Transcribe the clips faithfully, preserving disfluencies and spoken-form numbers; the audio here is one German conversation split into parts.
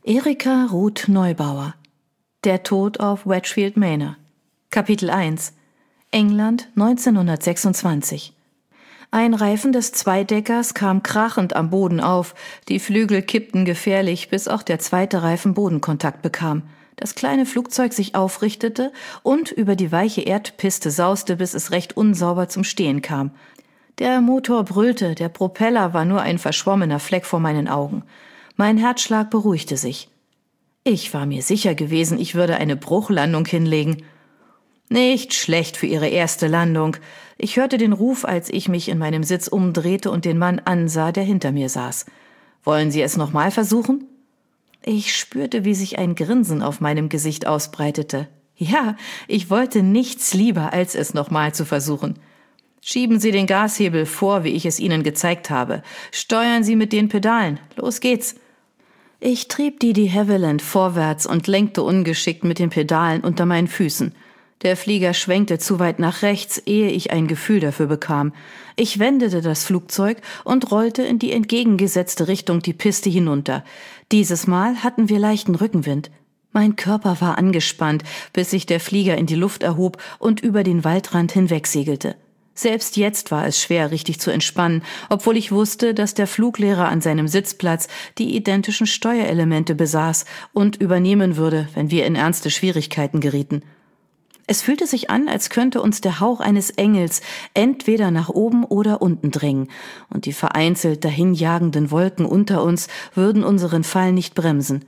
Erika Ruth Neubauer. Der Tod auf Wedgfield Manor. Kapitel eins. England neunzehnhundertsechsundzwanzig. Ein Reifen des Zweideckers kam krachend am Boden auf, die Flügel kippten gefährlich, bis auch der zweite Reifen Bodenkontakt bekam. Das kleine Flugzeug sich aufrichtete und über die weiche Erdpiste sauste, bis es recht unsauber zum Stehen kam. Der Motor brüllte, der Propeller war nur ein verschwommener Fleck vor meinen Augen. Mein Herzschlag beruhigte sich. Ich war mir sicher gewesen, ich würde eine Bruchlandung hinlegen. Nicht schlecht für ihre erste Landung. Ich hörte den Ruf, als ich mich in meinem Sitz umdrehte und den Mann ansah, der hinter mir saß. Wollen Sie es nochmal versuchen? Ich spürte, wie sich ein Grinsen auf meinem Gesicht ausbreitete. Ja, ich wollte nichts lieber, als es nochmal zu versuchen. Schieben Sie den Gashebel vor, wie ich es Ihnen gezeigt habe. Steuern Sie mit den Pedalen. Los geht's. Ich trieb die de Havilland vorwärts und lenkte ungeschickt mit den Pedalen unter meinen Füßen. Der Flieger schwenkte zu weit nach rechts, ehe ich ein Gefühl dafür bekam. Ich wendete das Flugzeug und rollte in die entgegengesetzte Richtung die Piste hinunter. Dieses Mal hatten wir leichten Rückenwind. Mein Körper war angespannt, bis sich der Flieger in die Luft erhob und über den Waldrand hinwegsegelte. Selbst jetzt war es schwer, richtig zu entspannen, obwohl ich wusste, dass der Fluglehrer an seinem Sitzplatz die identischen Steuerelemente besaß und übernehmen würde, wenn wir in ernste Schwierigkeiten gerieten. Es fühlte sich an, als könnte uns der Hauch eines Engels entweder nach oben oder unten drängen, und die vereinzelt dahinjagenden Wolken unter uns würden unseren Fall nicht bremsen.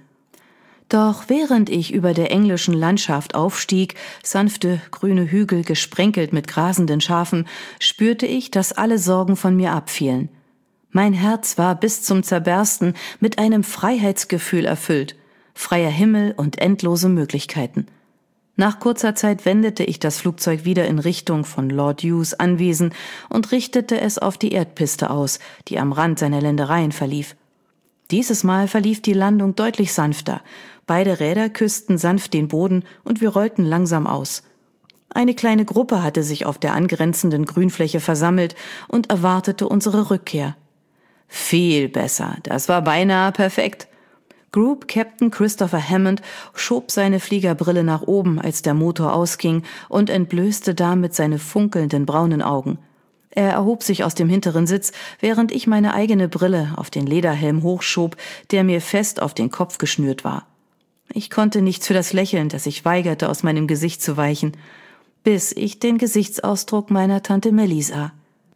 Doch während ich über der englischen Landschaft aufstieg, sanfte grüne Hügel gesprenkelt mit grasenden Schafen, spürte ich, dass alle Sorgen von mir abfielen. Mein Herz war bis zum Zerbersten mit einem Freiheitsgefühl erfüllt, freier Himmel und endlose Möglichkeiten. Nach kurzer Zeit wendete ich das Flugzeug wieder in Richtung von Lord Hughes Anwesen und richtete es auf die Erdpiste aus, die am Rand seiner Ländereien verlief. Dieses Mal verlief die Landung deutlich sanfter. Beide Räder küssten sanft den Boden und wir rollten langsam aus. Eine kleine Gruppe hatte sich auf der angrenzenden Grünfläche versammelt und erwartete unsere Rückkehr. Viel besser, das war beinahe perfekt. Group Captain Christopher Hammond schob seine Fliegerbrille nach oben, als der Motor ausging, und entblößte damit seine funkelnden braunen Augen. Er erhob sich aus dem hinteren Sitz, während ich meine eigene Brille auf den Lederhelm hochschob, der mir fest auf den Kopf geschnürt war. Ich konnte nichts für das Lächeln, das sich weigerte, aus meinem Gesicht zu weichen, bis ich den Gesichtsausdruck meiner Tante Millie sah.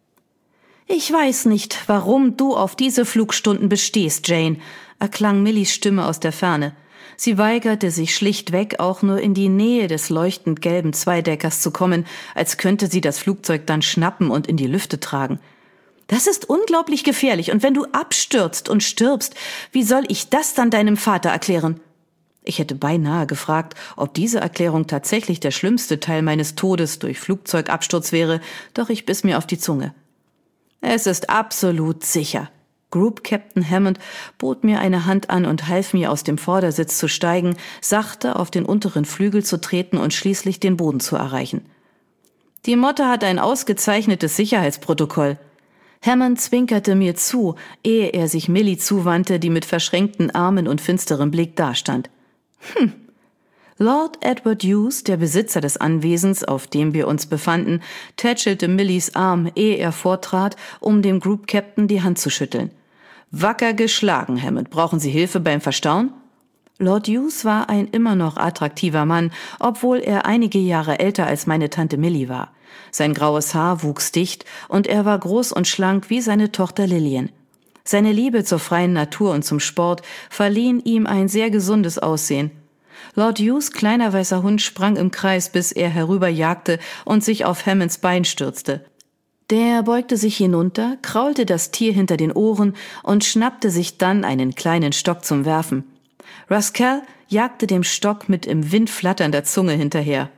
»Ich weiß nicht, warum du auf diese Flugstunden bestehst, Jane«, erklang Millies Stimme aus der Ferne. Sie weigerte sich schlichtweg, auch nur in die Nähe des leuchtend gelben Zweideckers zu kommen, als könnte sie das Flugzeug dann schnappen und in die Lüfte tragen. »Das ist unglaublich gefährlich, und wenn du abstürzt und stirbst, wie soll ich das dann deinem Vater erklären?« Ich hätte beinahe gefragt, ob diese Erklärung tatsächlich der schlimmste Teil meines Todes durch Flugzeugabsturz wäre, doch ich biss mir auf die Zunge. »Es ist absolut sicher.« Group Captain Hammond bot mir eine Hand an und half mir, aus dem Vordersitz zu steigen, sachte auf den unteren Flügel zu treten und schließlich den Boden zu erreichen. »Die Motte hat ein ausgezeichnetes Sicherheitsprotokoll.« Hammond zwinkerte mir zu, ehe er sich Millie zuwandte, die mit verschränkten Armen und finsterem Blick dastand. »Hm.« Lord Edward Hughes, der Besitzer des Anwesens, auf dem wir uns befanden, tätschelte Millies Arm, ehe er vortrat, um dem Group Captain die Hand zu schütteln. »Wacker geschlagen, Hammond. Brauchen Sie Hilfe beim Verstauen?« Lord Hughes war ein immer noch attraktiver Mann, obwohl er einige Jahre älter als meine Tante Millie war. Sein graues Haar wuchs dicht und er war groß und schlank wie seine Tochter Lillian. Seine Liebe zur freien Natur und zum Sport verliehen ihm ein sehr gesundes Aussehen. Lord Hughes' kleiner weißer Hund sprang im Kreis, bis er herüberjagte und sich auf Hammonds Bein stürzte. Der beugte sich hinunter, kraulte das Tier hinter den Ohren und schnappte sich dann einen kleinen Stock zum Werfen. Rascal jagte dem Stock mit im Wind flatternder Zunge hinterher.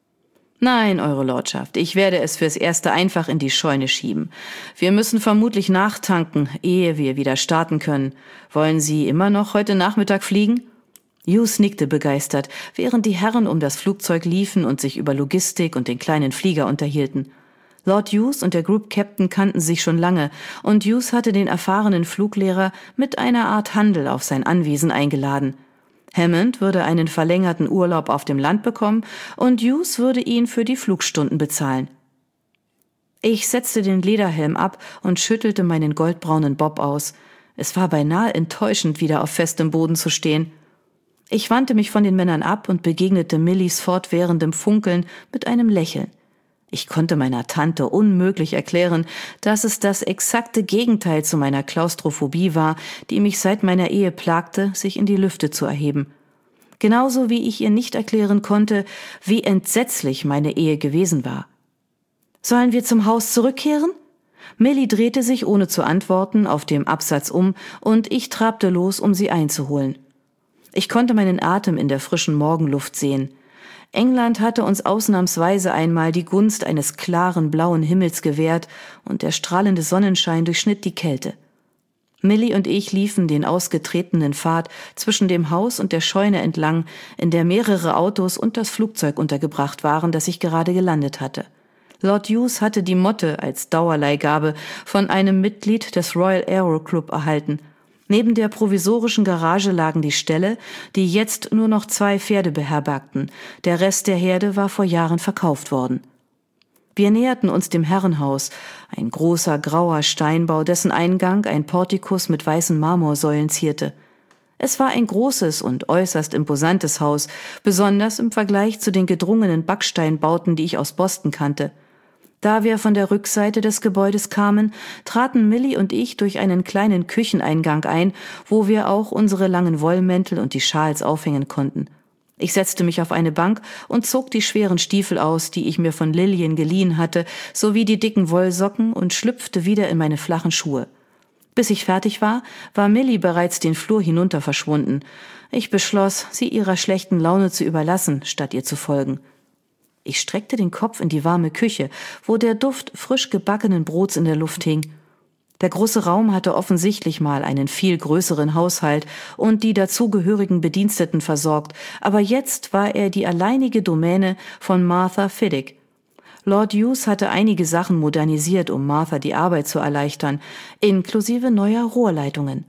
»Nein, Eure Lordschaft, ich werde es fürs Erste einfach in die Scheune schieben. Wir müssen vermutlich nachtanken, ehe wir wieder starten können. Wollen Sie immer noch heute Nachmittag fliegen?« Hughes nickte begeistert, während die Herren um das Flugzeug liefen und sich über Logistik und den kleinen Flieger unterhielten. Lord Hughes und der Group Captain kannten sich schon lange, und Hughes hatte den erfahrenen Fluglehrer mit einer Art Handel auf sein Anwesen eingeladen. Hammond würde einen verlängerten Urlaub auf dem Land bekommen und Hughes würde ihn für die Flugstunden bezahlen. Ich setzte den Lederhelm ab und schüttelte meinen goldbraunen Bob aus. Es war beinahe enttäuschend, wieder auf festem Boden zu stehen. Ich wandte mich von den Männern ab und begegnete Millies fortwährendem Funkeln mit einem Lächeln. Ich konnte meiner Tante unmöglich erklären, dass es das exakte Gegenteil zu meiner Klaustrophobie war, die mich seit meiner Ehe plagte, sich in die Lüfte zu erheben. Genauso wie ich ihr nicht erklären konnte, wie entsetzlich meine Ehe gewesen war. »Sollen wir zum Haus zurückkehren?« Millie drehte sich ohne zu antworten auf dem Absatz um und ich trabte los, um sie einzuholen. Ich konnte meinen Atem in der frischen Morgenluft sehen. England hatte uns ausnahmsweise einmal die Gunst eines klaren blauen Himmels gewährt und der strahlende Sonnenschein durchschnitt die Kälte. Millie und ich liefen den ausgetretenen Pfad zwischen dem Haus und der Scheune entlang, in der mehrere Autos und das Flugzeug untergebracht waren, das ich gerade gelandet hatte. Lord Hughes hatte die Motte als Dauerleihgabe von einem Mitglied des Royal Aero Club erhalten. Neben der provisorischen Garage lagen die Ställe, die jetzt nur noch zwei Pferde beherbergten. Der Rest der Herde war vor Jahren verkauft worden. Wir näherten uns dem Herrenhaus, ein großer grauer Steinbau, dessen Eingang ein Portikus mit weißen Marmorsäulen zierte. Es war ein großes und äußerst imposantes Haus, besonders im Vergleich zu den gedrungenen Backsteinbauten, die ich aus Boston kannte. Da wir von der Rückseite des Gebäudes kamen, traten Millie und ich durch einen kleinen Kücheneingang ein, wo wir auch unsere langen Wollmäntel und die Schals aufhängen konnten. Ich setzte mich auf eine Bank und zog die schweren Stiefel aus, die ich mir von Lillian geliehen hatte, sowie die dicken Wollsocken und schlüpfte wieder in meine flachen Schuhe. Bis ich fertig war, war Millie bereits den Flur hinunter verschwunden. Ich beschloss, sie ihrer schlechten Laune zu überlassen, statt ihr zu folgen. Ich streckte den Kopf in die warme Küche, wo der Duft frisch gebackenen Brots in der Luft hing. Der große Raum hatte offensichtlich mal einen viel größeren Haushalt und die dazugehörigen Bediensteten versorgt, aber jetzt war er die alleinige Domäne von Martha Fiddick. Lord Hughes hatte einige Sachen modernisiert, um Martha die Arbeit zu erleichtern, inklusive neuer Rohrleitungen.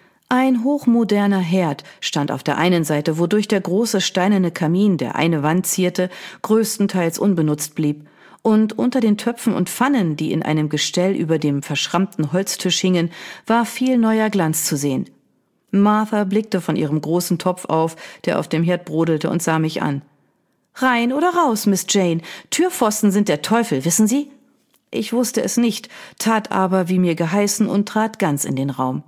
Ein hochmoderner Herd stand auf der einen Seite, wodurch der große steinerne Kamin, der eine Wand zierte, größtenteils unbenutzt blieb. Und unter den Töpfen und Pfannen, die in einem Gestell über dem verschrammten Holztisch hingen, war viel neuer Glanz zu sehen. Martha blickte von ihrem großen Topf auf, der auf dem Herd brodelte, und sah mich an. »Rein oder raus, Miss Jane? Türpfosten sind der Teufel, wissen Sie?« Ich wusste es nicht, tat aber, wie mir geheißen, und trat ganz in den Raum.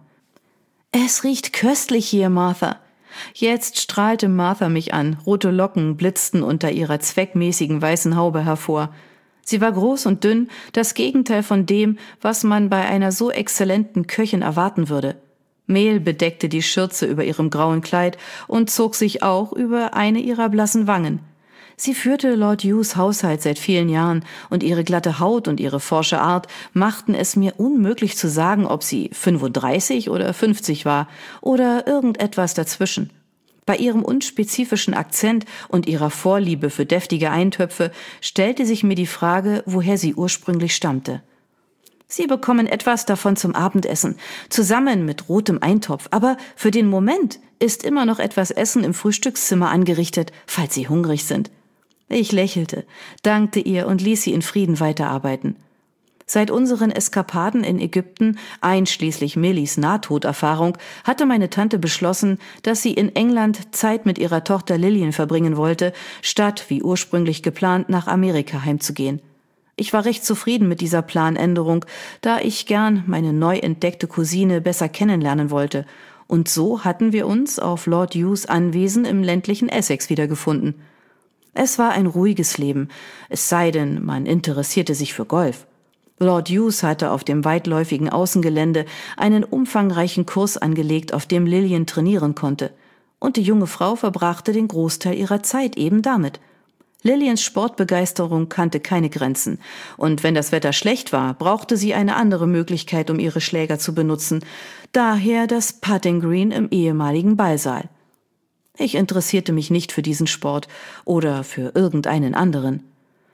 »Es riecht köstlich hier, Martha.« Jetzt strahlte Martha mich an, rote Locken blitzten unter ihrer zweckmäßigen weißen Haube hervor. Sie war groß und dünn, das Gegenteil von dem, was man bei einer so exzellenten Köchin erwarten würde. Mehl bedeckte die Schürze über ihrem grauen Kleid und zog sich auch über eine ihrer blassen Wangen. Sie führte Lord Hughes Haushalt seit vielen Jahren und ihre glatte Haut und ihre forsche Art machten es mir unmöglich zu sagen, ob sie fünfunddreißig oder fünfzig war oder irgendetwas dazwischen. Bei ihrem unspezifischen Akzent und ihrer Vorliebe für deftige Eintöpfe stellte sich mir die Frage, woher sie ursprünglich stammte. »Sie bekommen etwas davon zum Abendessen, zusammen mit rotem Eintopf, aber für den Moment ist immer noch etwas Essen im Frühstückszimmer angerichtet, falls Sie hungrig sind.« Ich lächelte, dankte ihr und ließ sie in Frieden weiterarbeiten. Seit unseren Eskapaden in Ägypten, einschließlich Millies Nahtoderfahrung, hatte meine Tante beschlossen, dass sie in England Zeit mit ihrer Tochter Lillian verbringen wollte, statt, wie ursprünglich geplant, nach Amerika heimzugehen. Ich war recht zufrieden mit dieser Planänderung, da ich gern meine neu entdeckte Cousine besser kennenlernen wollte, und so hatten wir uns auf Lord Hughes Anwesen im ländlichen Essex wiedergefunden. Es war ein ruhiges Leben, es sei denn, man interessierte sich für Golf. Lord Hughes hatte auf dem weitläufigen Außengelände einen umfangreichen Kurs angelegt, auf dem Lillian trainieren konnte. Und die junge Frau verbrachte den Großteil ihrer Zeit eben damit. Lillians Sportbegeisterung kannte keine Grenzen. Und wenn das Wetter schlecht war, brauchte sie eine andere Möglichkeit, um ihre Schläger zu benutzen. Daher das Putting Green im ehemaligen Ballsaal. Ich interessierte mich nicht für diesen Sport oder für irgendeinen anderen.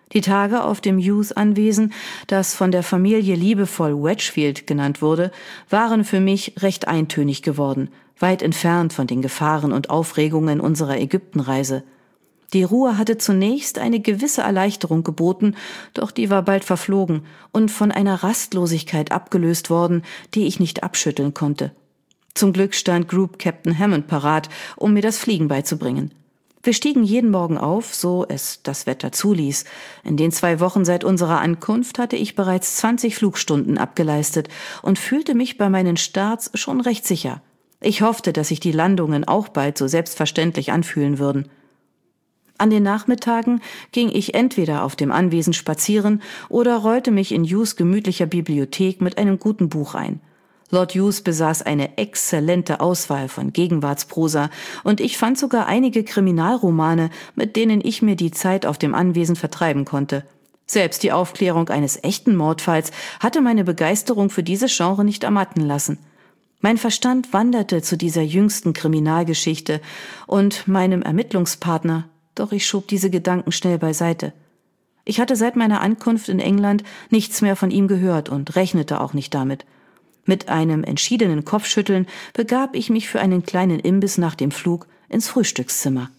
Die Tage auf dem Hughes-Anwesen, das von der Familie liebevoll Wedgfield genannt wurde, waren für mich recht eintönig geworden, weit entfernt von den Gefahren und Aufregungen unserer Ägyptenreise. Die Ruhe hatte zunächst eine gewisse Erleichterung geboten, doch die war bald verflogen und von einer Rastlosigkeit abgelöst worden, die ich nicht abschütteln konnte. Zum Glück stand Group Captain Hammond parat, um mir das Fliegen beizubringen. Wir stiegen jeden Morgen auf, so es das Wetter zuließ. In den zwei Wochen seit unserer Ankunft hatte ich bereits zwanzig Flugstunden abgeleistet und fühlte mich bei meinen Starts schon recht sicher. Ich hoffte, dass sich die Landungen auch bald so selbstverständlich anfühlen würden. An den Nachmittagen ging ich entweder auf dem Anwesen spazieren oder rollte mich in Hughes gemütlicher Bibliothek mit einem guten Buch ein. Lord Hughes besaß eine exzellente Auswahl von Gegenwartsprosa und ich fand sogar einige Kriminalromane, mit denen ich mir die Zeit auf dem Anwesen vertreiben konnte. Selbst die Aufklärung eines echten Mordfalls hatte meine Begeisterung für dieses Genre nicht ermatten lassen. Mein Verstand wanderte zu dieser jüngsten Kriminalgeschichte und meinem Ermittlungspartner, doch ich schob diese Gedanken schnell beiseite. Ich hatte seit meiner Ankunft in England nichts mehr von ihm gehört und rechnete auch nicht damit. Mit einem entschiedenen Kopfschütteln begab ich mich für einen kleinen Imbiss nach dem Flug ins Frühstückszimmer.